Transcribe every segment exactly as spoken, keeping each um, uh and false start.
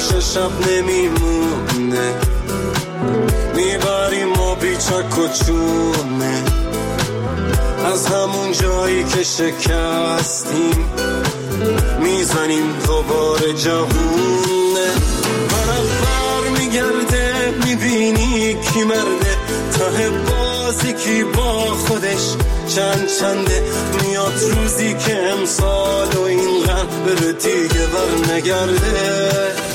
همیشه شب نمیمونه، میبریم ما بیچک و چونه از همون جایی که شکستیم، میزنیم دوباره جوونه. طرف بر میگرده میبینی کی مرده، ته بازی کی با خودش چند چنده. میاد روزی که امسال و این غم بره دیگه بر نگرده.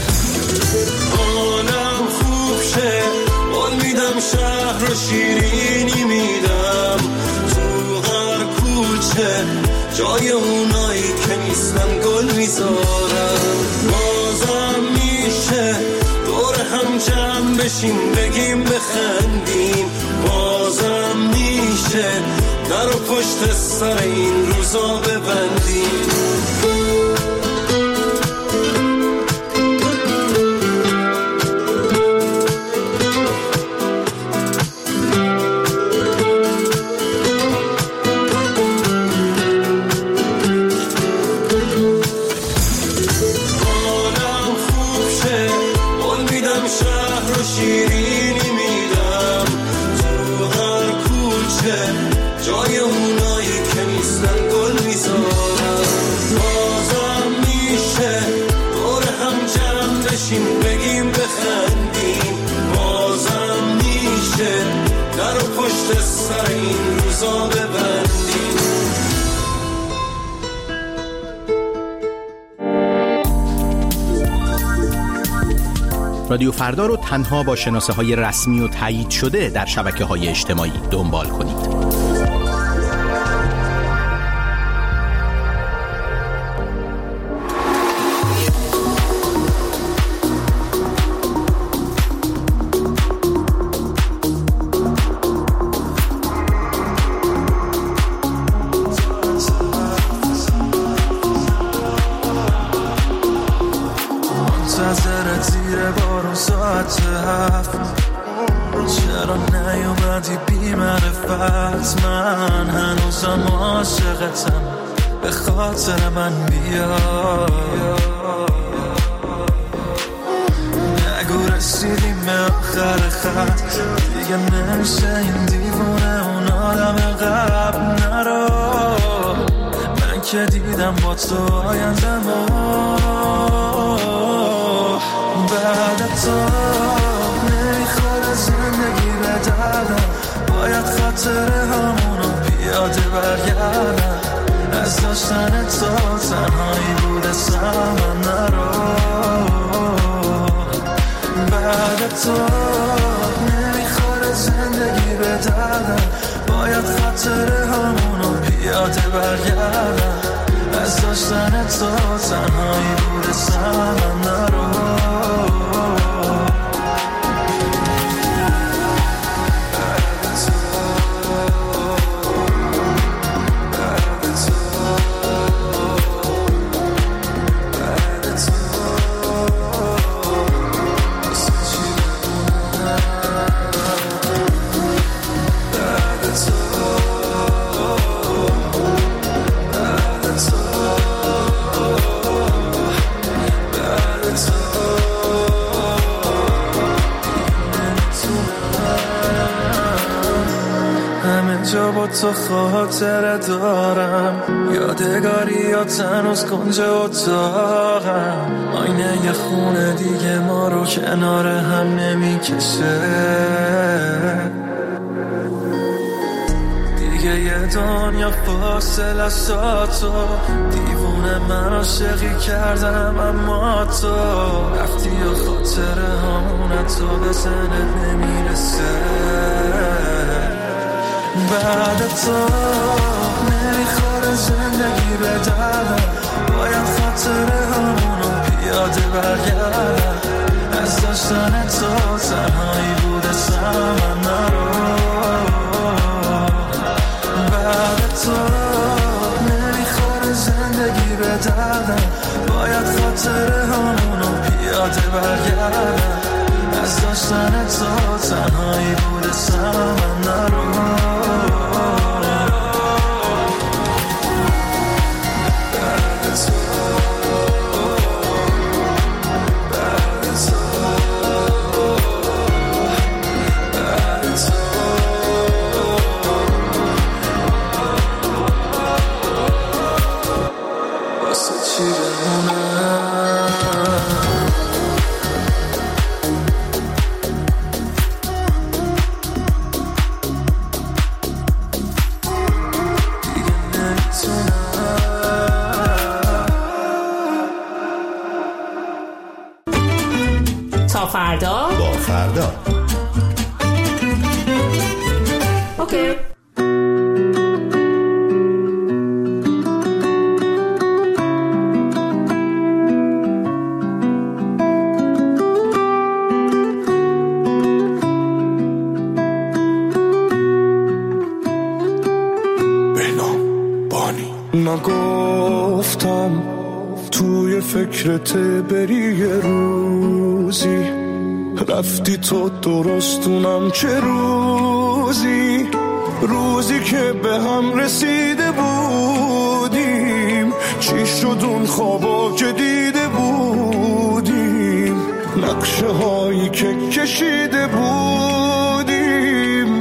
حالم خوب شه قول میدم، شهر و شیرینی میدم، تو هر کوچه جای اونایی که نیستن گل میذارم. بازم میشه دور هم جمع بشیم بگیم بخندیم، بازم میشه در و پشت سر این روزا ببندیم. رادیو فردا رو تنها با شناسه های رسمی و تایید شده در شبکه های اجتماعی دنبال کنید. چرا نیومدی بی معرفت، من هنوزم عاشقتم، به خاطر من بیا. نگو رسیدیم به آخر خط، دیگه نمیشه این دیوونه اون آدم قبل نرو. من که دیدم با تو آیندمو، بعد تو نمیخواد زندگی به دردم، باید خاطره همونو پیاده برگردم. از داشتن تو تنهایی بوده سمن نرو. بعد تو نمیخواد زندگی به دردم، باید خاطره همونو پیاده برگردم. از داشتن تو تنهایی بوده سمن نرو. جا با تو خاطره دارم، یادگاری یا تنوز کنج اتاقم. آینه یه خونه دیگه ما رو کنار هم نمیکشه، دیگه یه دنیا فاصله است تا تو. دیوونه من عاشقی کردم اما تو رفتی و خاطره همونه تو به ذهنت نمیرسه. بعد تو نمیخواد زندگی به دردم، باید خاطره همونو پیاده برگردم. از داشتن تو تنهایی بوده سمن نرو. بعد تو نمیخواد زندگی به دردم، باید خاطره همونو پیاده برگردم. از داشتن تو تنهایی بوده سمن نرو. بعد تو بعد تا فردا با فردا. اوکی. نگفتم توی فکرت بری یه روزی، رفتی تو درستونم چه روزی، روزی که به هم رسیده بودیم، چی شد اون خوابا که دیده بودیم، نقشه هایی که کشیده بودیم.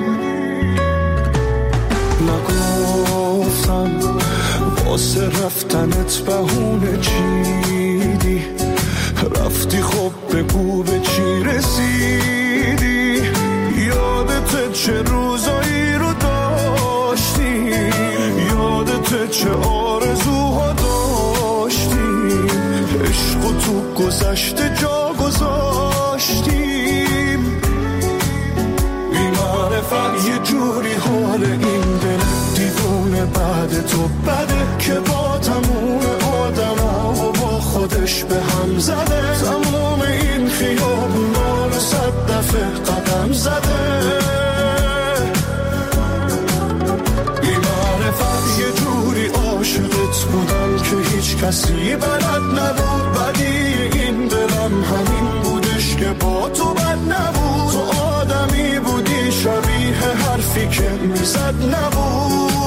نگفتم واسه رفتنت بهونه چیدی، رفتی خب بگو به چی رسیدی، یادت چه روزایی رو داشتیم، یادت چه آرزوها داشتیم، عشق و تو گذشته جا گذاشتیم. بی‌معرفت یه جوری حال این دل دیوونه بعد تو بده که با تموم آدم ها و با خودش به هم زده، تموم این خیابونا رو صد دفعه قدم زده. بی‌معرفت یه جوری عاشقت بودم که هیچ کسی بلد نبود، بدی این دلم همین بودش که با تو بد نبود، تو آدمی بودی شبیه حرفی که میزد نبود.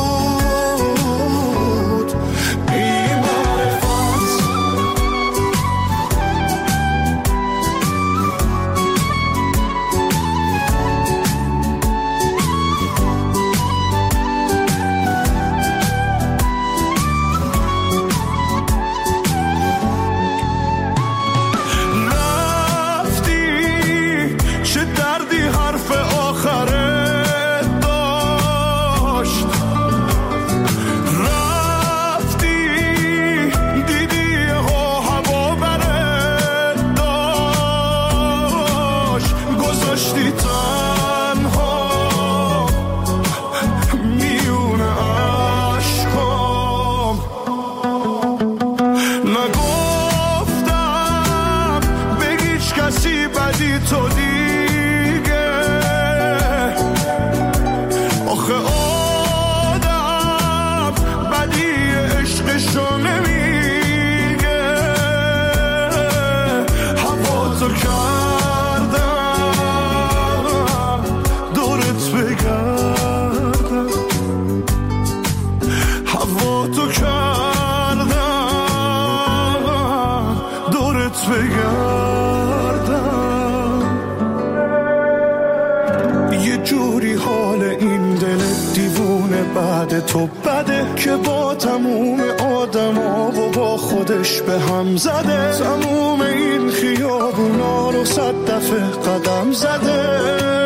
تو بده که با تموم آدم ها و با خودش به هم زده، تموم این خیابونا رو صد دفعه قدم زده.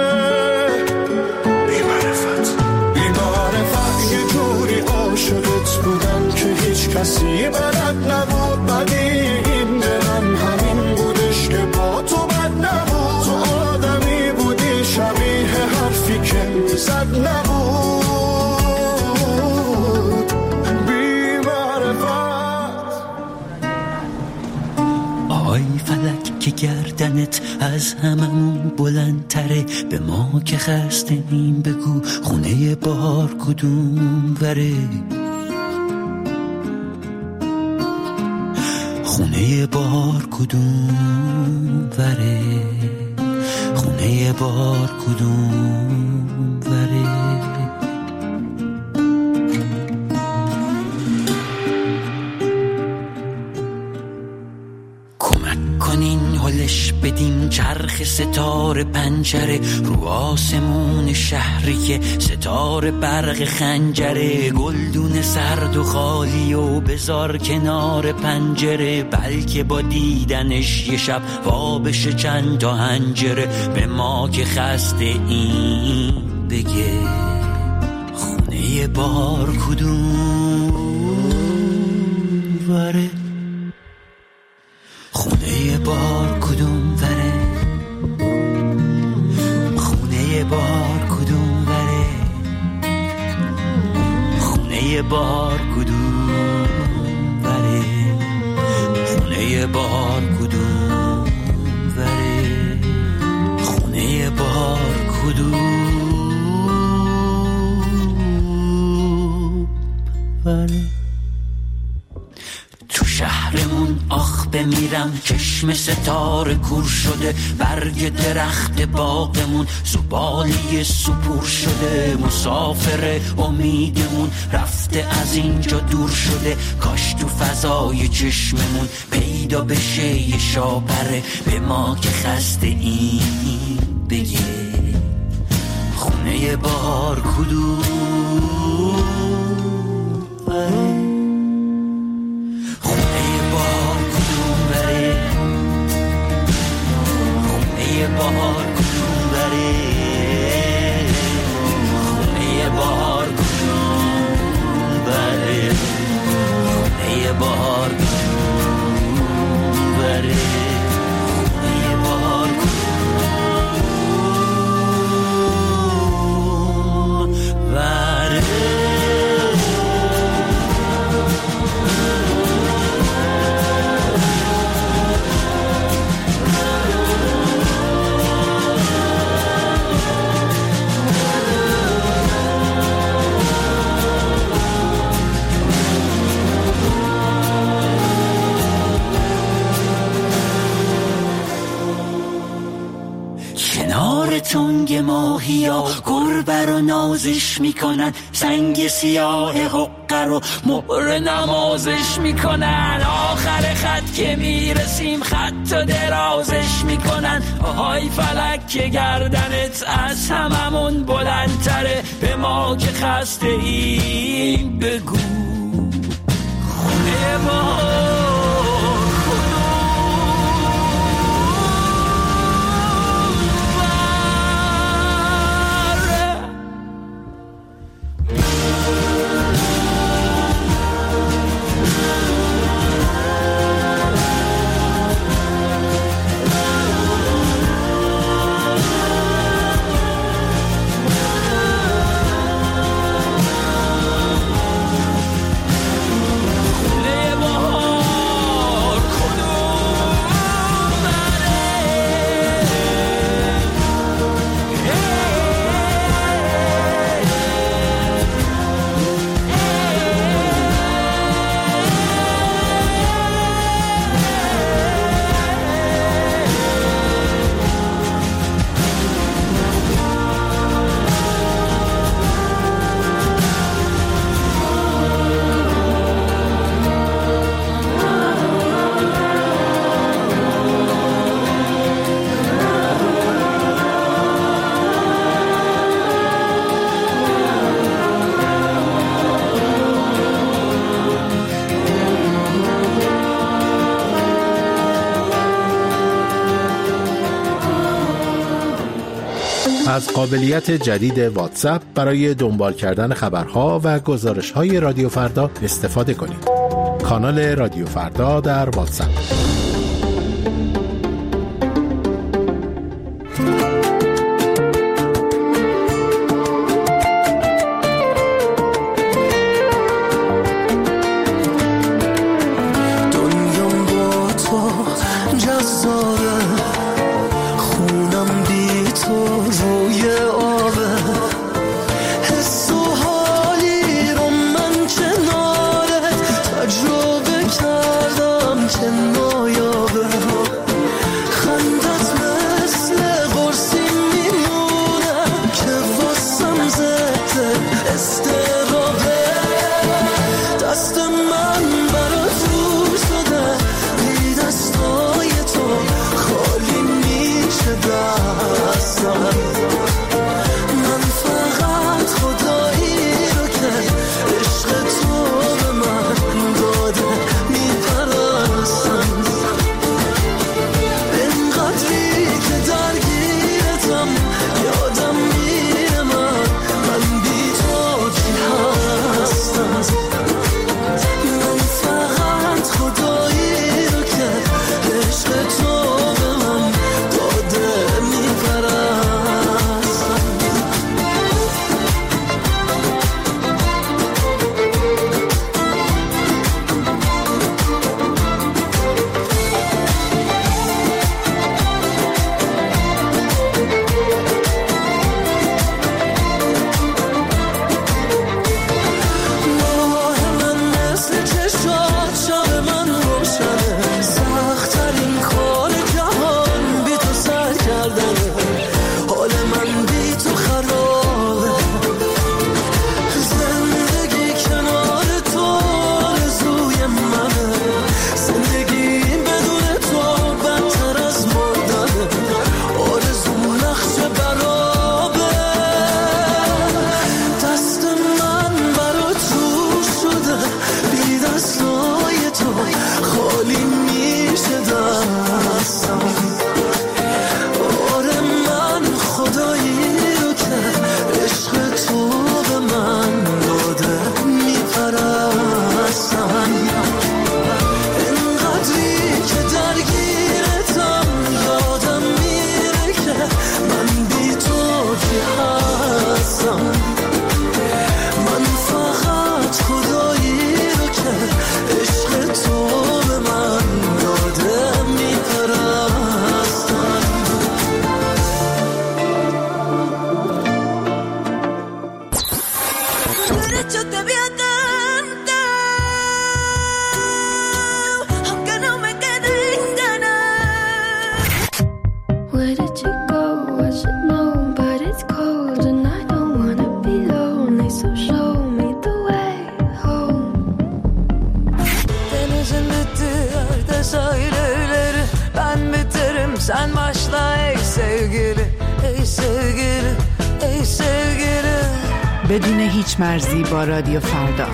بی‌معرفت بی‌معرفت یه جوری عاشقت بودم که هیچ کسی بلد نبود، بدی این دلم همین بودش که با تو بد نبود، تو آدمی بودی شبیه حرفی که میزد نبود. آی فلک که گردنت از هممون بلندتره، به ما که خسته‌ایم بگو خونه بهار کدوم وره، خونه بهار کدوم وره، خونه بهار کدوم وره. هلش بدیم چرخ ستاره پنجره، رو آسمون شهری که ستاره برق خنجره، گلدون سرد و خالی و بذار کنار پنجره، بلکه با دیدنش یه شب وا بشه چند تا هنجره، به ما که خسته این بگه خونه بار کدوم وره، خونه بار کدوم وره. خونه بهار کدوم وره، خونه بهار کدوم وره، خونه بهار کدوم وره. تو شهرمون آخ بمیرم، چشم ستاره کور شده، برگ درخت باغمون زباله سپور شده، مسافر امیدمون رفته از اینجا دور شده، کاش تو فضای چشممون پیدا بشه یه شاپره به ما که خسته این بگه خونه بهار کدوم وره، بهار کدوم بره، خونه بهار کدوم بره، خونه بهار کدوم بره، خونه بهار کدوم بره. تنگ ماهیا گربه رو نازش میکنن، سنگ سیاه حقه رو مهر نمازش میکنن، آخر خط که میرسیم خط و درازش میکنن، آهای فلک که گردنت از هممون بلندتره، به ما که خسته این بگو خونه ما از قابلیت جدید واتساپ برای دنبال کردن خبرها و گزارش‌های رادیو فردا استفاده کنید. کانال رادیو فردا در واتساپ. sen başla ey sevgili, ey sevgili, ey sevgili. بدون هیچ مرزی با رادیو فردا.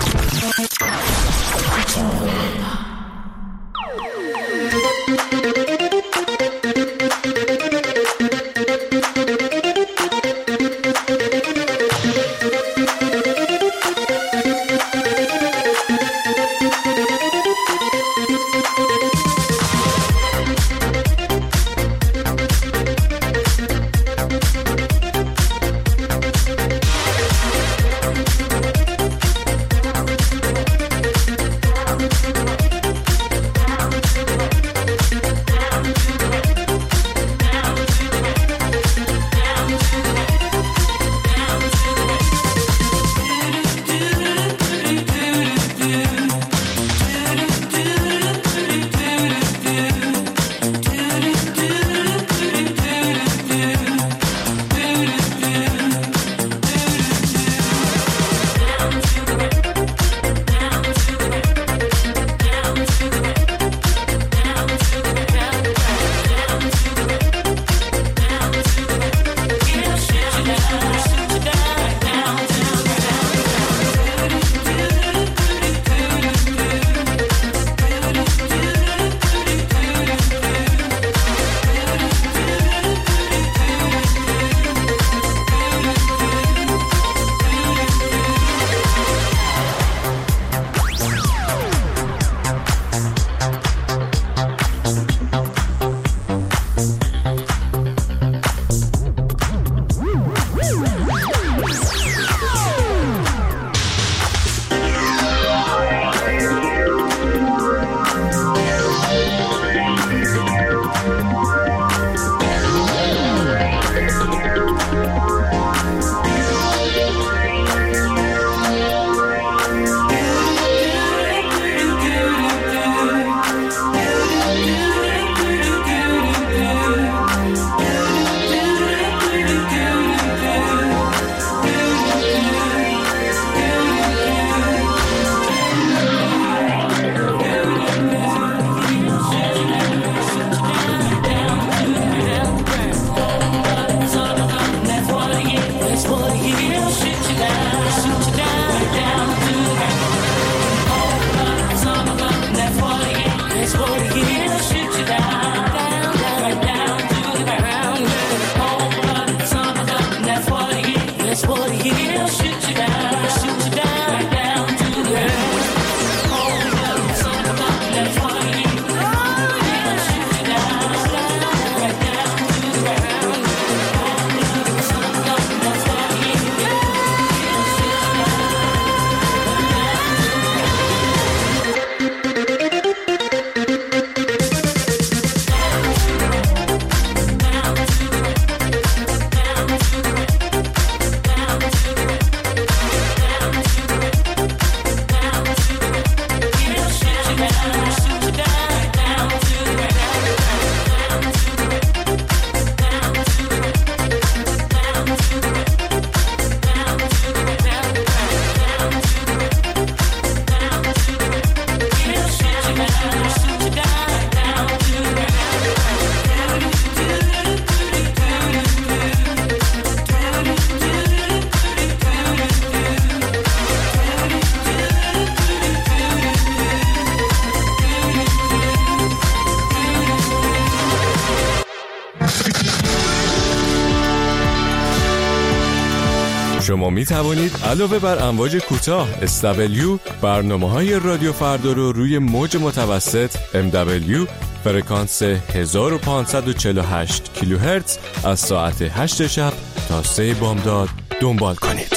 شما می توانید علاوه بر امواج کوتاه اس دبلیو برنامه‌های رادیو فردا رو روی موج متوسط ام دبلیو فرکانس هزار و پانصد و چهل و هشت کیلوهرتز از ساعت هشت شب تا سه بامداد دنبال کنید.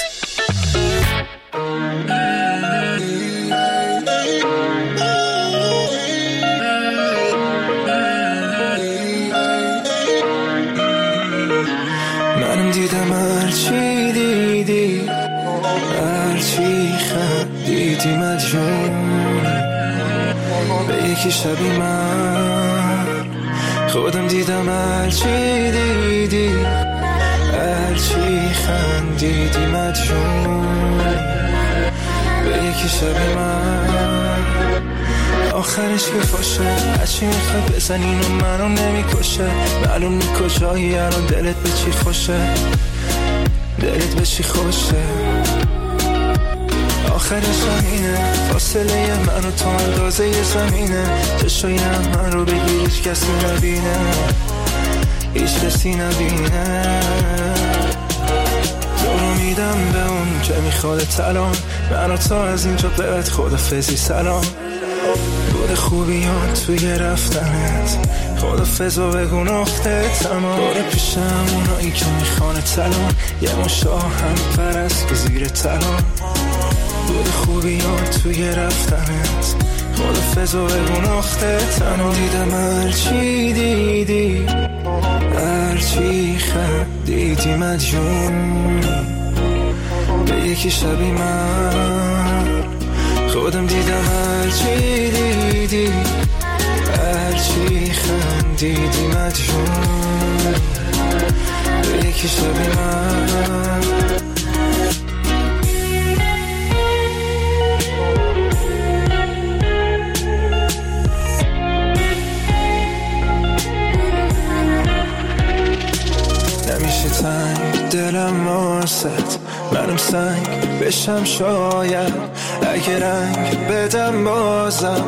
منم دیدم هرچی دیدی، هرچی خندیدی مدیون به یکی شبی من خودم دیدم هرچی دیدی، هرچی خندیدی مدیون به یکی شبی من آخرش که فاشه هرچی میخواد بزن اینو منو نمیکشه معلوم نی کجایی الان دلت به چی خوشه دلت به چی خوشه آخرش همینه فاصله من و تو اندازه ی زمینه چشای من رو بگیر هیچ کسی نبینه هیچ کسی نبینه تو رو میدم به اون که میخواد الان من و تو از اینجا بعد خدافظی سلام بود خوبیان توی رفتنت خدافظ و بگو نقطه تمام باره پیشم اونایی که میخوانه الان یه مشاه هم پرست که زیر تلان بود خوبیان توی رفتنت خدافظ و بگو نقطه تنها دیدم هرچی دیدی هرچی خندیدی مدیون به یکی شبی من خودم دیدم هرچی دیدی هرچی خندیدی مدیون به یکی شبی من نمیشه تنگ دلم واسط منم سنگ بشم شاید اگه رنگ بدم بازم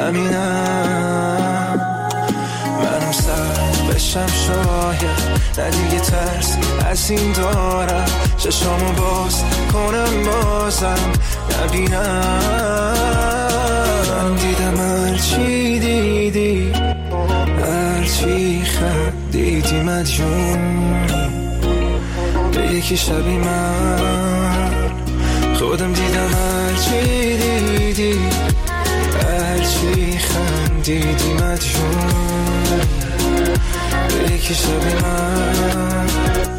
همینم منم سر بشم شاید نه دیگه ترس از این دارم چشامو باز کنم بازم نبینم من دیدم هرچی دیدی هرچی خندیدی مدیون به یکی شبی من خودم دیدم هرچی دیدی هرچی خندیدی مدیون به یکی شبی من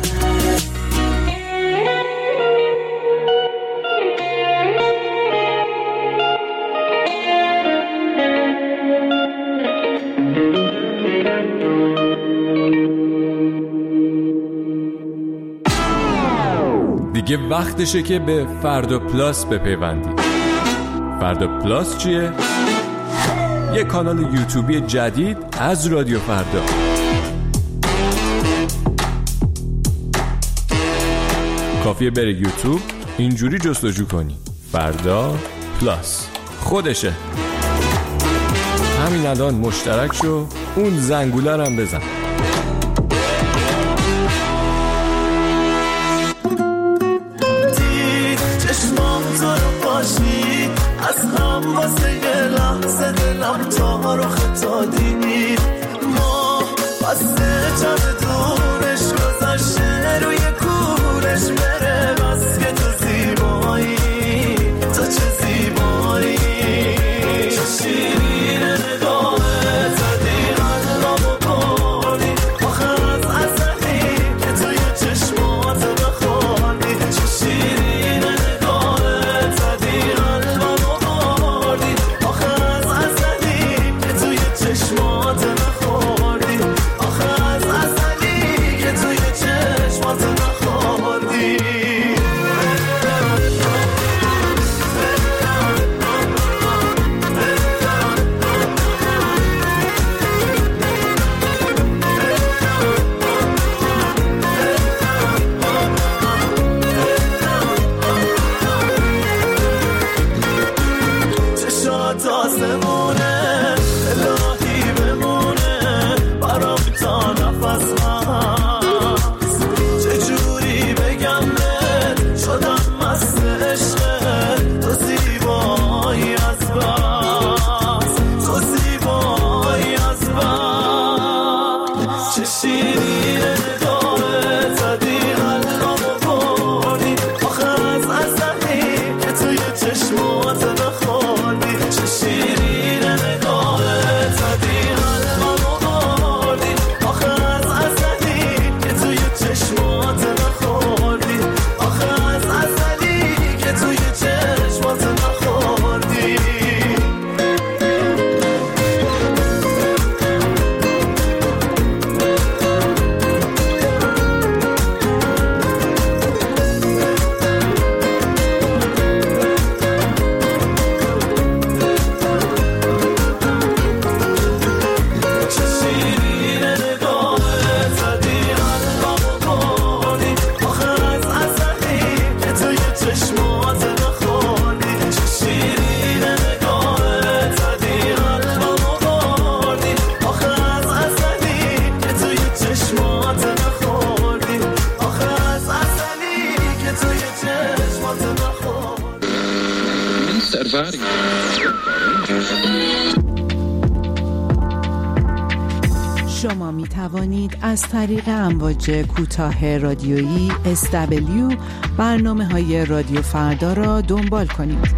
دیگه وقتشه که به فردا پلاس بپیوندی. فردا پلاس چیه؟ یه کانال یوتیوبی جدید از رادیو فردا. کافیه بری یوتیوب اینجوری جستجو کنی فردا پلاس، خودشه. همین الان مشترک شو، اون زنگوله رو هم بزن. از هم واسه یه لحظه دلم تا رو خطا دید ما بسته چند دورش گذاشته روی کورش بره بس که تو زیبایی تو چه زیبایی چه شیرین نگاهه زدی قلبمو بردی آخر از عزلی که توی چشمات بخوردی چه شیرین نگاهه زدی چشمات نخوردی آخه از ازلی که توی چشمات نخوردی چشات آسمونه چجوری بگم بهت شدم مست عشقت تو زیبایی از بس تو زیبایی از بس چه شیرین نگاهت زدی قلبمو بردی آخه از ازلی که توی چشمات نخوردی چه شیرین نگاهت زدی قلبمو بردی آخه از ازلی که توی چشمات نخوردی آخه از ازلی که توی چشمات نخوردی body. شما می توانید از طریق امواج کوتاه رادیویی اس دبلیو برنامه‌های رادیو فردا را دنبال کنید.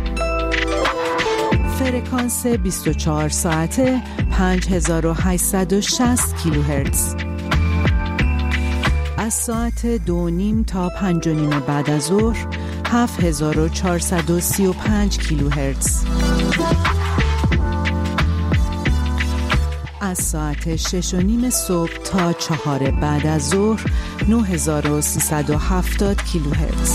فرکانس بیست و چهار ساعته پنج هزار و هشتصد و شصت کیلوهرتز. از ساعت دو نیم تا پنج و نیم بعد از ظهر هفت هزار و چهارصد و سی و پنج کیلوهرتز. از ساعت شش و نیم صبح تا چهار بعد از ظهر نه هزار و سیصد و هفتاد کیلوهرتز.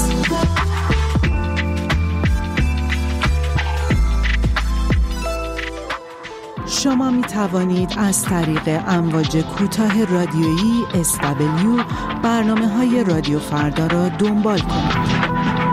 شما می توانید از طریق امواج کوتاه رادیویی اس دبلیو برنامه‌های رادیو فردا را دنبال کنید.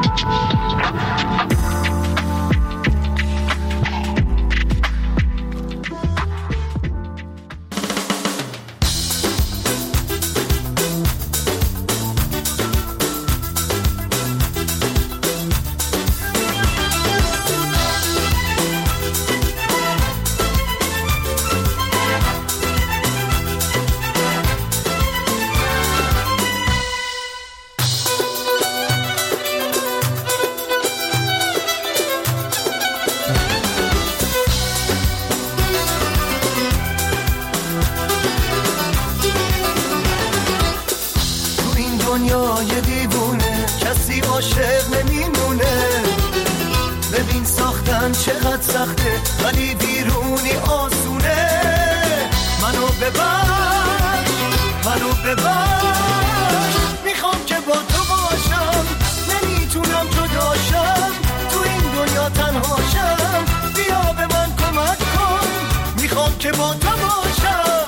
دنیای دیوونه کسی عاشق نمیمونه. ببین ساختن چقدر سخته ولی بیرونی آسونه. منو ببر منو ببر میخوام که با تو باشم. نمیتونم جداشم تو این دنیا تنهاشم. بیا به من کمک کن میخوام که با تو باشم.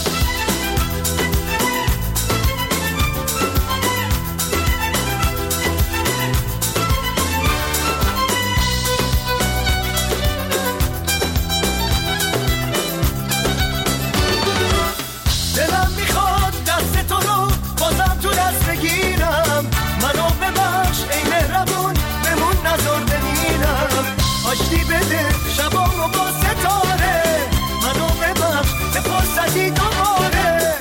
آشتی بده شبامو با ستاره. منو ببخش به فرصتی دوباره.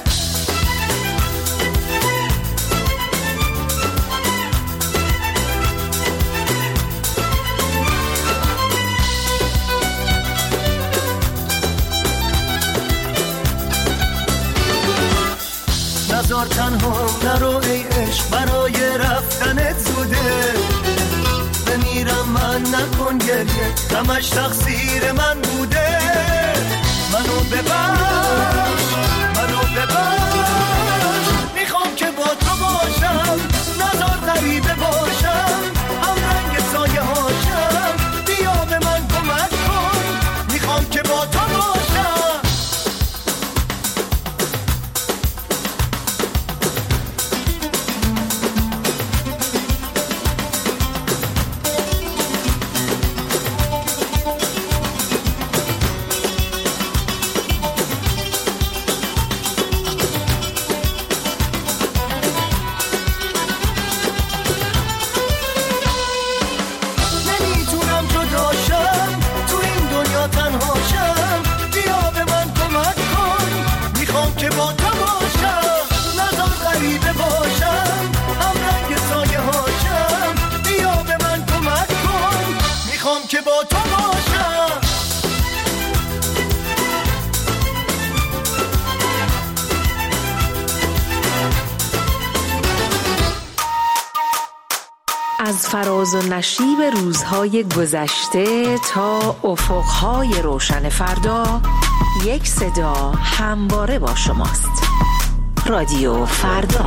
نزار تنها نرو ای عشق برای رفتنت زوده. بمیرم من نکن گریه همش تقصیر من بوده. منو ببخش منو ببخش میخوام که با تو باشم. نزار غریبه باشم هم رنگ سایه هاشم. بیا به من کمک کن میخوام که با تو باشم. که با تو باشم. از فراز و نشیب روزهای گذشته تا افقهای روشن فردا، یک صدا همواره با شماست. رادیو فردا.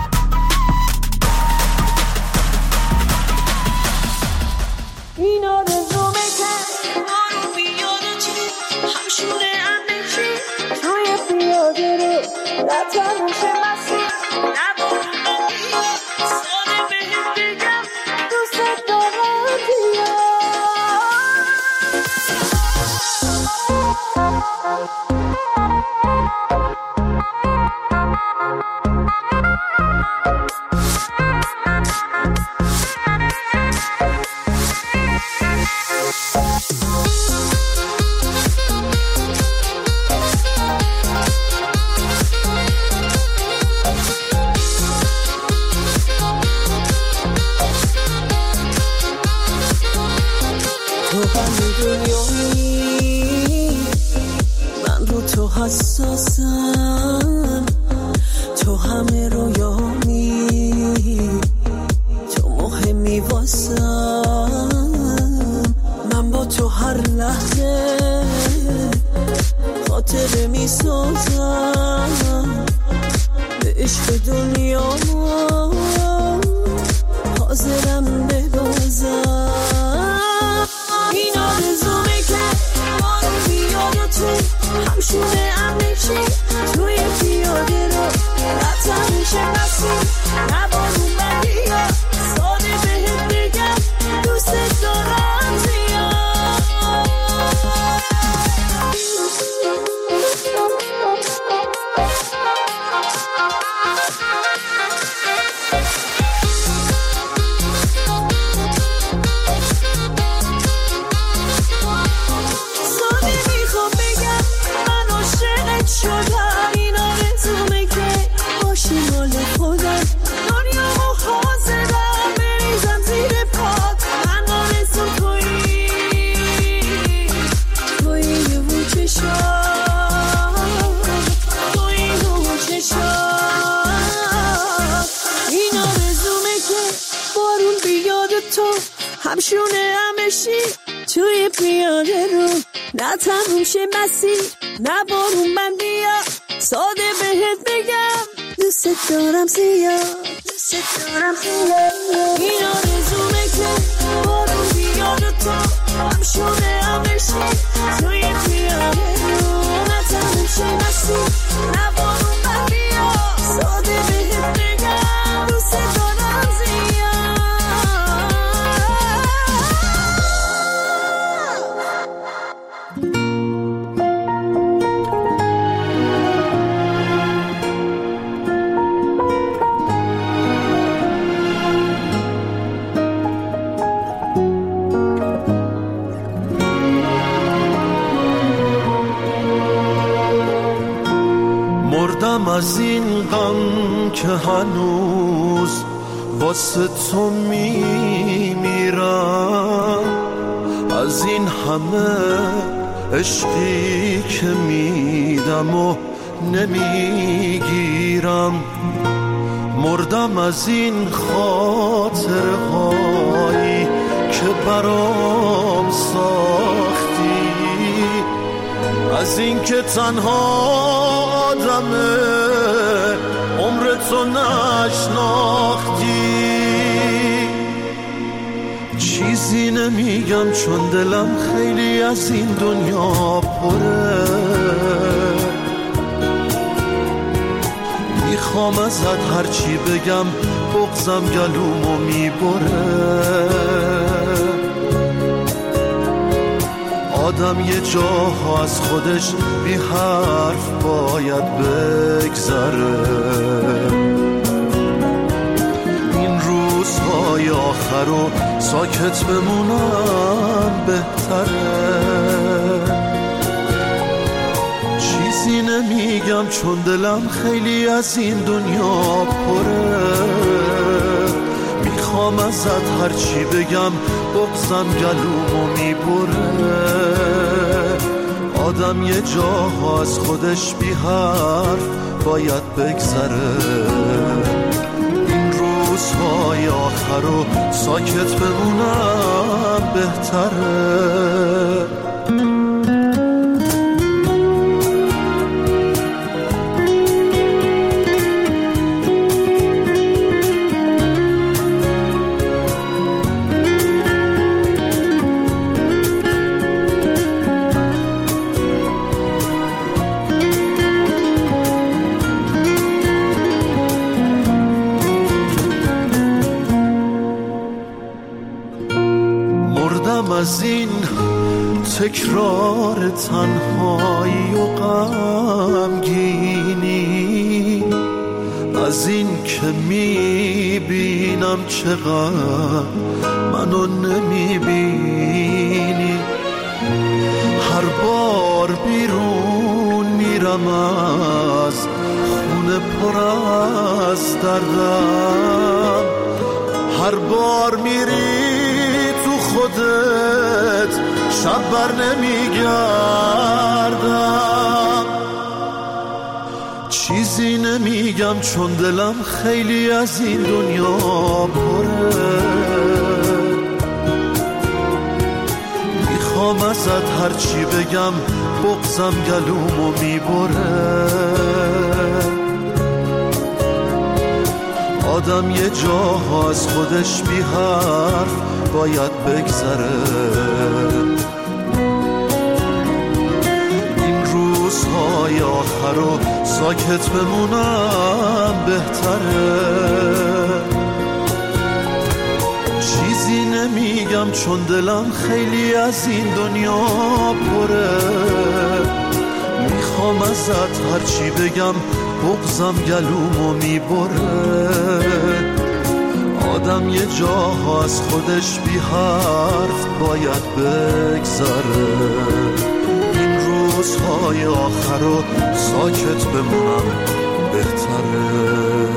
این آرزومه که آروم بیاده چی همشونه اندشی توی پیاده رو نتنوش مسیر نبارو بگی ساده بهت بگم دوست دارم بیا. تو همشونه همشی توی پیاده رو نه تموم شه مسیر نه بارون من بیا ساده بهت بگم دوست دارم زیاد دوست دارم زیاد این آرزومه که بارون بیاد تو همشونه همشی توی پیاده رو نه تموم شه مسیر نه بارون من بیا ساده بهت بگم دوست دارم زیاد مردم از این غم که هنوز واسه تو میمیرم از این همه عشقی که میدم و نمیگیرم مردم از این خاطرهایی که برام ساختی از این که تنها آدمه عمر تو نشناختی چیزی نمیگم چون دلم خیلی از این دنیا پره میخوام ازت هرچی بگم بغضم گلومو میبره آدم یه جاها از خودش بی حرف باید بگذره این روزهای آخر رو ساکت بمونم بهتره چیزی نمیگم چون دلم خیلی از این دنیا پره میخوام ازت هرچی بگم بغضم گلومو میبره آدم یه جاها از خودش بی حرف باید بگذره این روزهای آخر رو ساکت بمونم بهتره از این تکرار تنهایی و غمگینی از این که میبینم چقدر منو نمیبینی هر بار بیرون میرم از خونه پر از دردم هر بار میری خودت شب بر نمیگردم چیزی نمیگم چون دلم خیلی از این دنیا پره میخوام ازت هرچی بگم بغضم گلومو میبره آدم یه جاها از خودش بی حرف باید بگذره این روزهای آخر رو ساکت بمونم بهتره چیزی نمیگم چون دلم خیلی از این دنیا پره میخوام ازت هرچی بگم بغضم گلومو میبره آدم یه جاها از خودش بی حرف باید بگذره این روزهای آخر رو ساکت بمونم بهتره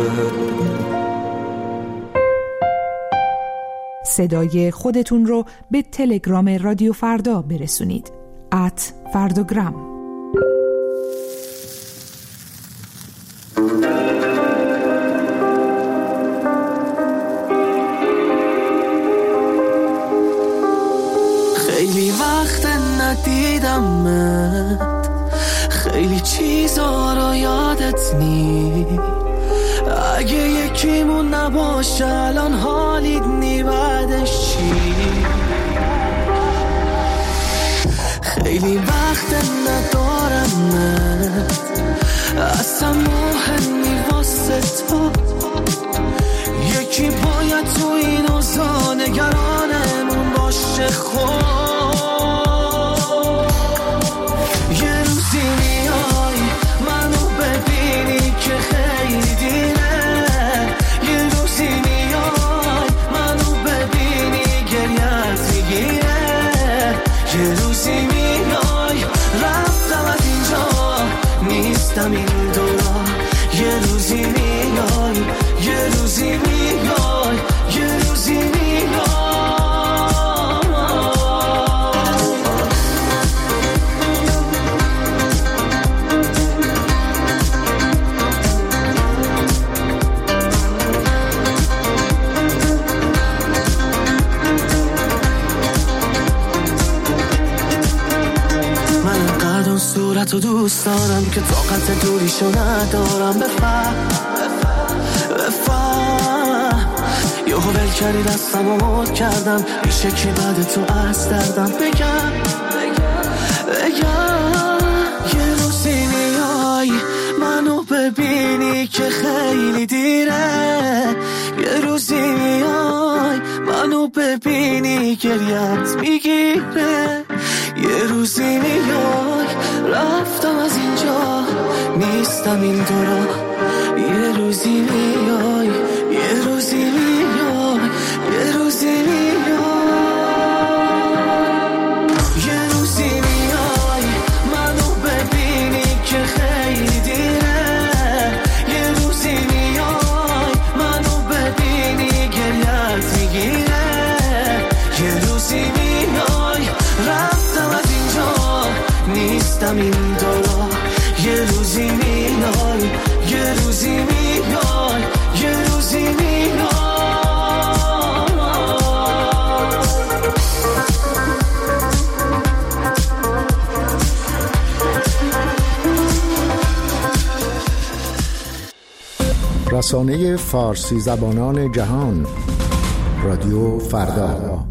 صدای خودتون رو به تلگرام رادیو فردا برسونید ات فردوگرام. نی، اگه یکیمون نباشه الان حالیت نی، بعدش چی؟ خیلی وقت ندارم من، اصلا مهمی واسه تو، یکی باید تو این اوضاع نگرانمون باشه. خب یه روزی میای منو ببینی که خیلی دیره، یه روزی میای منو ببینی گریت میگیره، یه روزی میای رفتم از اینجا نیستم این دورا، یه روزی میای یه روزی میای یه روزی میای. صورتو دوست دارم که طاقت دوریشو ندارم، بفهم بفهم یهو ول کردی دستمو مد کردم، میشه که بعد تو از دردم بگم بگم یه روزی میای منو ببینی که خیلی دیره، یه روزی میای منو ببینی گریت میگیره، یه روزی میای رفتم از اینجا نیستم این دورا، یه روزی میای یه روزی میای یه روزی میای یه روزی میای منو ببینی که خیلی دیره، یه روزی میای منو ببینی گریت میگیره، یه روزی میای رفتم از اینجا نیستم این دورا، یه روزی میای یه روزی میای یه روزی میای. رسانه فارسی زبانان جهان رادیو فردا.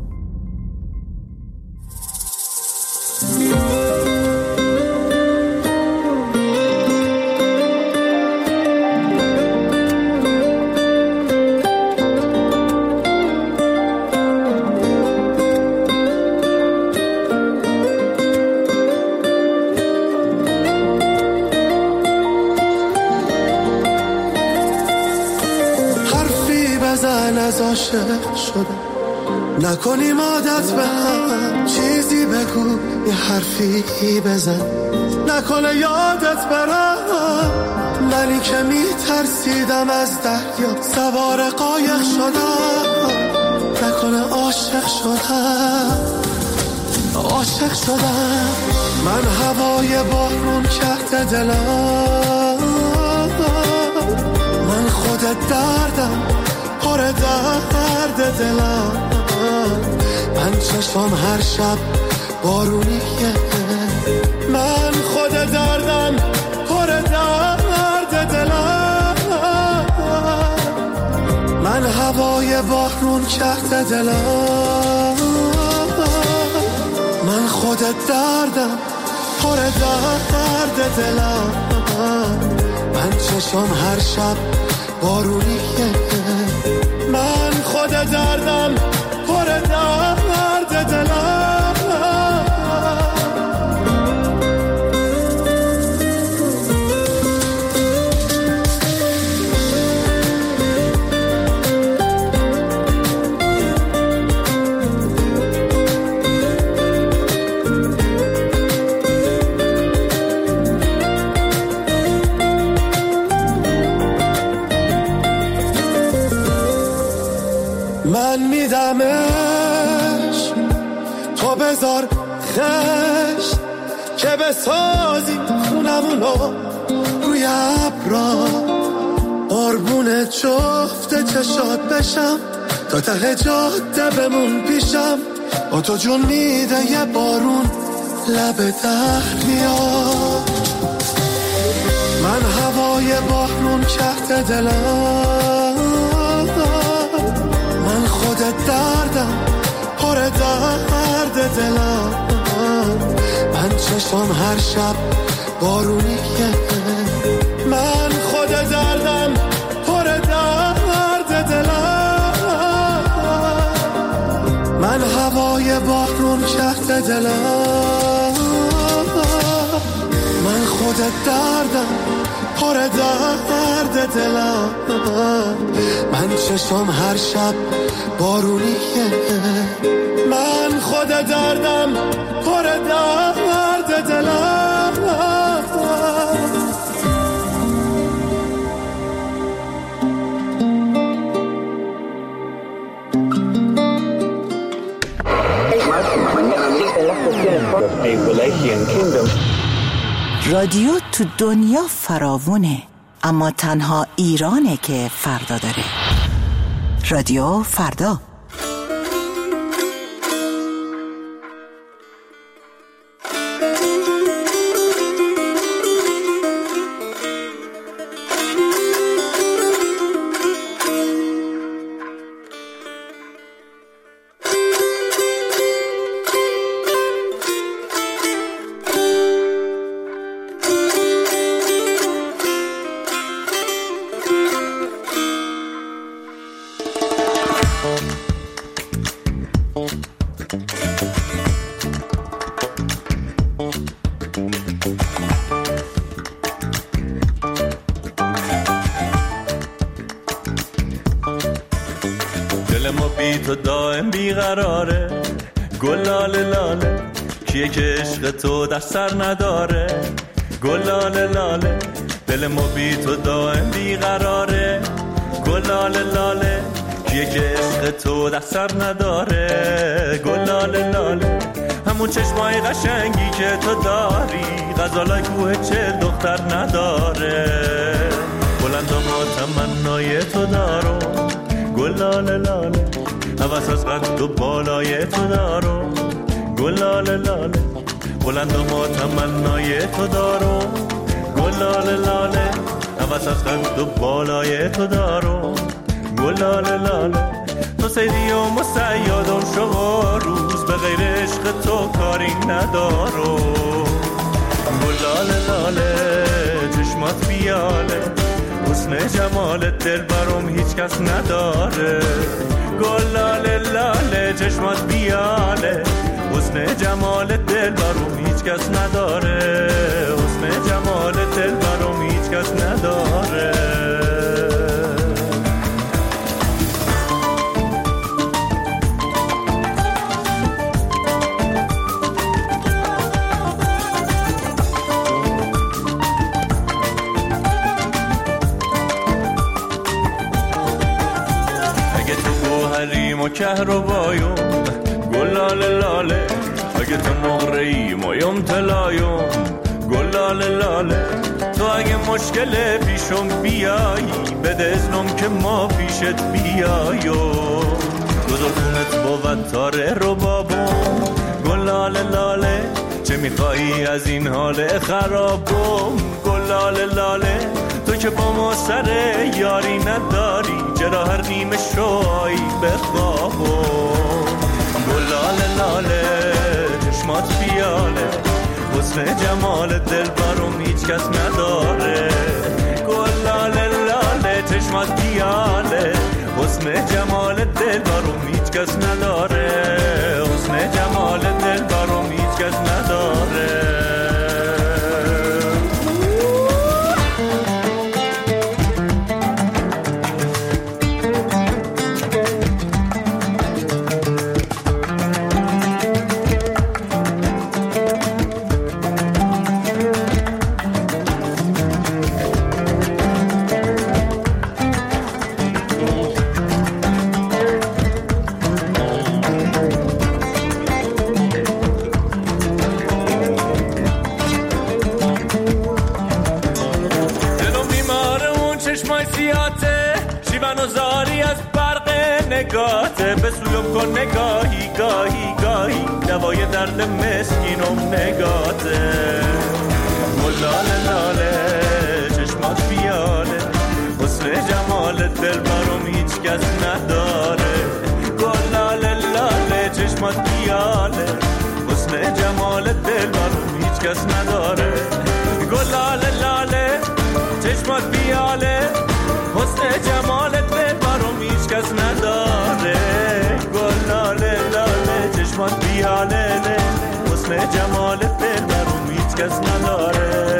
عاشق شده نکنیم عادت به هم، چیزی بگو یه حرفی بزن نکنه یادت برم، منی که میترسیدم از دریا سوار قایق شدم، نکنه عاشق شدم عاشق شدم، من هوای بارون کرده دلم، من خودت دردم پر درد دلم، من چشم هر شب بارونیه، من خود دردم پر درد دلم، من هوای بارون کرده دلم، من خود دردم پر درد دلم، من چشم هر شب بارونیه، من خود دردم پر درد دلم. من میدمش تو بذار خش که بسازی خونمونو روی ابرا، قربون جفت چشات بشم تا ته جاده بمون پیشم، با تو جون میده یه بارون لب در میاد، من هوای هوای بارون کرده دلم، من خودت دردم پر درد دلم، من چشم هر شب بارونیه، من خودت دردم پر درد دلم، من هوای بارون کرده دلم، من خودت دردم پر درد دلم، من چشم هر شب بارونیه، من خودت دردم پر درد دلم. رادیو تو دنیا فراوونه، اما تنها ایرانه که فردا داره. رادیو فردا. دل ما بی تو دائم بیقراره، گل لاله لاله کیه که عشق تو در سر نداره، گل لاله لاله دل ما بی تو دائم بیقراره، گل لاله لاله کیه که عشق تو در سر نداره، گل لاله لاله همون چشمای قشنگی که تو داری، غزالای کوه چه دختر نداره، بلند و ما تمنای تو دارو، گل لاله لاله هوس از قد و بالای تو دارو، گل لاله لاله بلند و ما تمنای تو دارو، گل لاله لاله هوس از قد و بالای تو دارو، گل لاله لاله تو سیدی و مسیادم شما روز به غیر عشق تو کاری ندارو، گل لاله لاله چشمات بیاله، حسن جمالت دل برام هیچ کس نداره، گل لاله لاله چشمات بیاله، حسن جمالت دل برام هیچ کس نداره، حسن جمالت دل برام هیچ کس نداره. و کهربایون گل لاله لاله، اگه تو مغره‌ای مایم طلایون، گل لاله لاله تو اگه مشکل پیشم بیایی، بده اذنم که ما پیشت بیاییم، گذارتونت بود تاره رو بابون، گل لاله لاله چه میخوایی از این حال خرابم، گل لاله لاله تو که با ما سر یاری نداری، چرا هر نیمه شوی بخوابم، گل لاله لاله چشمات بیاله، حسن جمال دل برام هیچ کس نداره، گل لاله لاله چشمات بیاله، حسن جمال دل برام هیچ کس نداره، حسن جمال دل برام هیچ کس نداره. نگاته به سویم کن نگاهی گاهی گاهی، دوای درد مسکینم نگاته، گل لاله لاله چشم چشمات بیاله، حسن جمالت دل برام هیچ کس نداره. گلاله لاله چشمات بیاله، حسن جمالت دل برام هیچ کس نداره. گلاله لاله چشمات بیاله، حسن جمالت دل برام هیچ کس نداره. گلاله لاله چشمات بیاله، حسن جمالت دل برام هیچ کس نداره.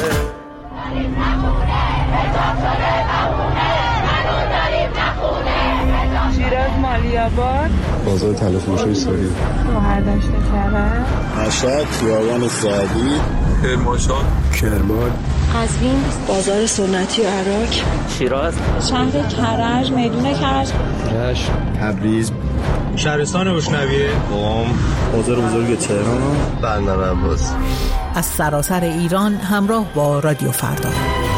شیراز مالیاباد، بازار تلفروشی سوری، شهردشت کرج، مشهد خیابان سعدی، کرمانشاه، کرمان، قزوین بازار سنتی و عراق، شیراز شهر کرج میدون کرج، رشت، تبریز، شهرستان بوشنویه، قم، بازار بزرگ تهران، بندر عباس. از سراسر ایران همراه با رادیو فردا.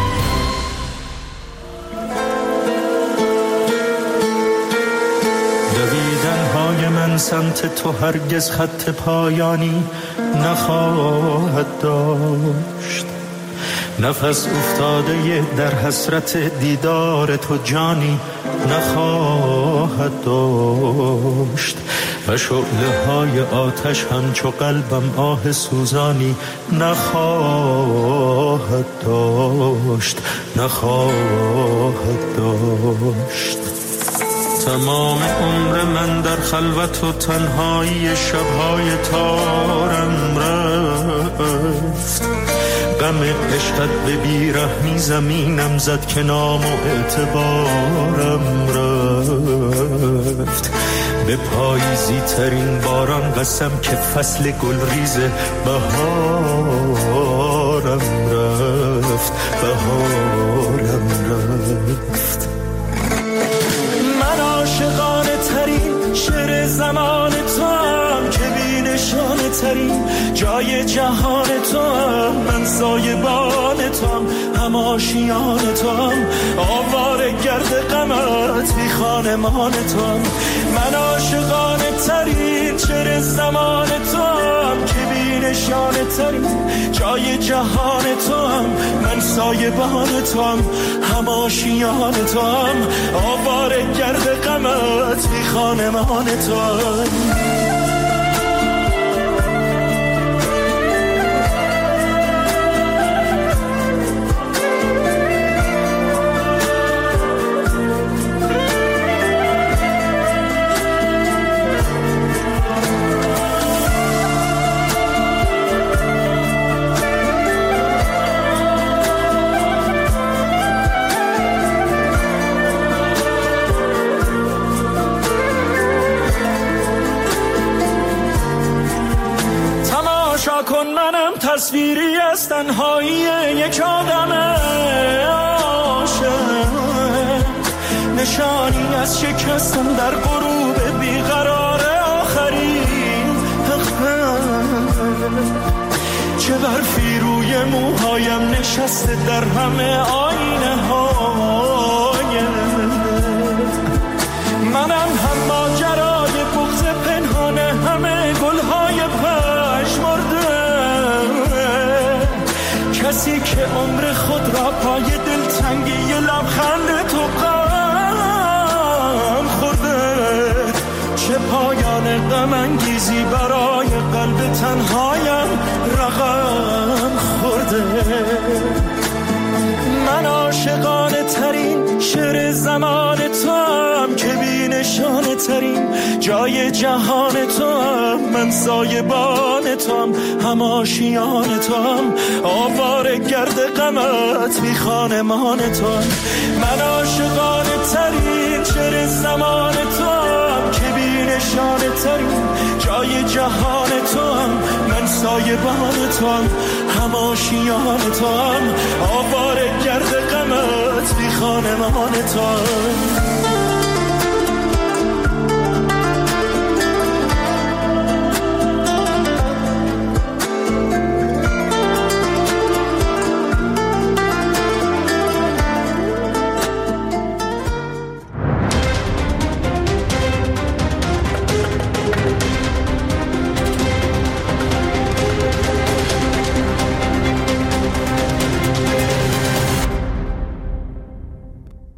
دویدن‌های من سمت تو هرگز خط پایانی نخواهد داشت. نفس افتاده در حسرت دیدار تو جانی نخواهد داشت. و شعله های آتش همچو قلبم آه سوزانی نخواهد داشت، نخواهد داشت. تمام عمر من در خلوت و تنهایی شبهای تارم رفت. غم عشقت به بیرحمی زمینم زد که نام و اعتبارم رفت. به پاییزی ترین باران قسم که فصل گلریز بهارم رفت، بهارم رفت. من عاشقانه ترین شعر زمان تو هم که بی نشانه ترین جای جهان تو هم. من سایبان تو هم، هم آشیان تو هم، آواره گرد غمت بی خانمان تو هم. من عاشقانه ترین شعر زمان تو هم که بی نشانه ترین جای جهان تو هم. من سایبان تو هم، هم آشیان تو هم، آواره گرد غمت بی خانمان تو هم. تصویری از تنهایی یک آدم عاشق، نشانی از شکستن در غروب بیقرار آخرین حقیقت. چه برفی روی موهایم نشسته در همه آینه های منم، هم ماجرای بغض پنهان همه گلهای پژمرده. کسی که عمر خود را پای دلتنگی لبخند تو غم خورده. چه پایان غم انگیزی برای قلب تنهایم رقم خورده. من عاشقانه ترین شعر زمان تو هم که بی نشانه ترین جای جهان تو هم. من سایبان تو هم، هم آشیان تو هم، آواره گرد غمت بی خانمان تو هم. من عاشقانه ترین شعر زمان تو هم که بی نشانه ترین جای جهان تو هم. من سایبان تو هم، هم آشیان تو هم، آواره گرد غمت بی خانمان تو هم.